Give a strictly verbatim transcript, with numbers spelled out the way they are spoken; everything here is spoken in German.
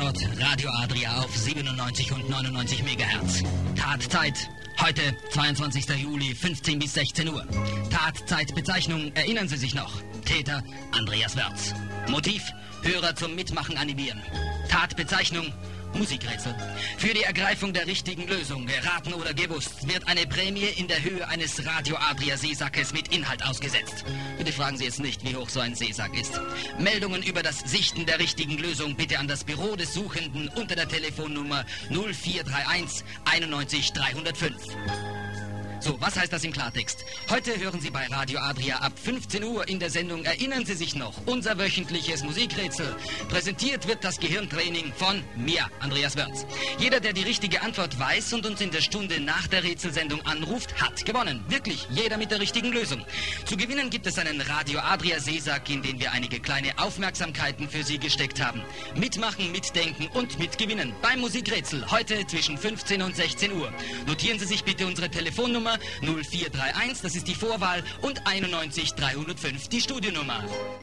Antwort Radio Adria auf siebenundneunzig und neunundneunzig Megahertz. Tatzeit heute, zweiundzwanzigster Juli, fünfzehn bis sechzehn Uhr. Tatzeitbezeichnung, erinnern Sie sich noch? Täter Andreas Wörz. Motiv, Hörer zum Mitmachen animieren. Tatbezeichnung, Musikrätsel. Für die Ergreifung der richtigen Lösung, geraten oder gewusst, wird eine Prämie in der Höhe eines Radio Adria Seesackes mit Inhalt ausgesetzt. Bitte fragen Sie jetzt nicht, wie hoch so ein Seesack ist. Meldungen über das Sichten der richtigen Lösung bitte an das Büro des Suchenden unter der Telefonnummer null vier drei eins einundneunzig dreihundertfünf. So, was heißt das im Klartext? Heute hören Sie bei Radio Adria ab fünfzehn Uhr in der Sendung Erinnern Sie sich noch? Unser wöchentliches Musikrätsel. Präsentiert wird das Gehirntraining von mir, Andreas Wörz. Jeder, der die richtige Antwort weiß und uns in der Stunde nach der Rätselsendung anruft, hat gewonnen. Wirklich, jeder mit der richtigen Lösung. Zu gewinnen gibt es einen Radio Adria Seesack, in den wir einige kleine Aufmerksamkeiten für Sie gesteckt haben. Mitmachen, mitdenken und mitgewinnen beim Musikrätsel. Heute zwischen fünfzehn und sechzehn Uhr. Notieren Sie sich bitte unsere Telefonnummer null vier drei eins, das ist die Vorwahl, und einundneunzig dreihundertfünf die Studionummer.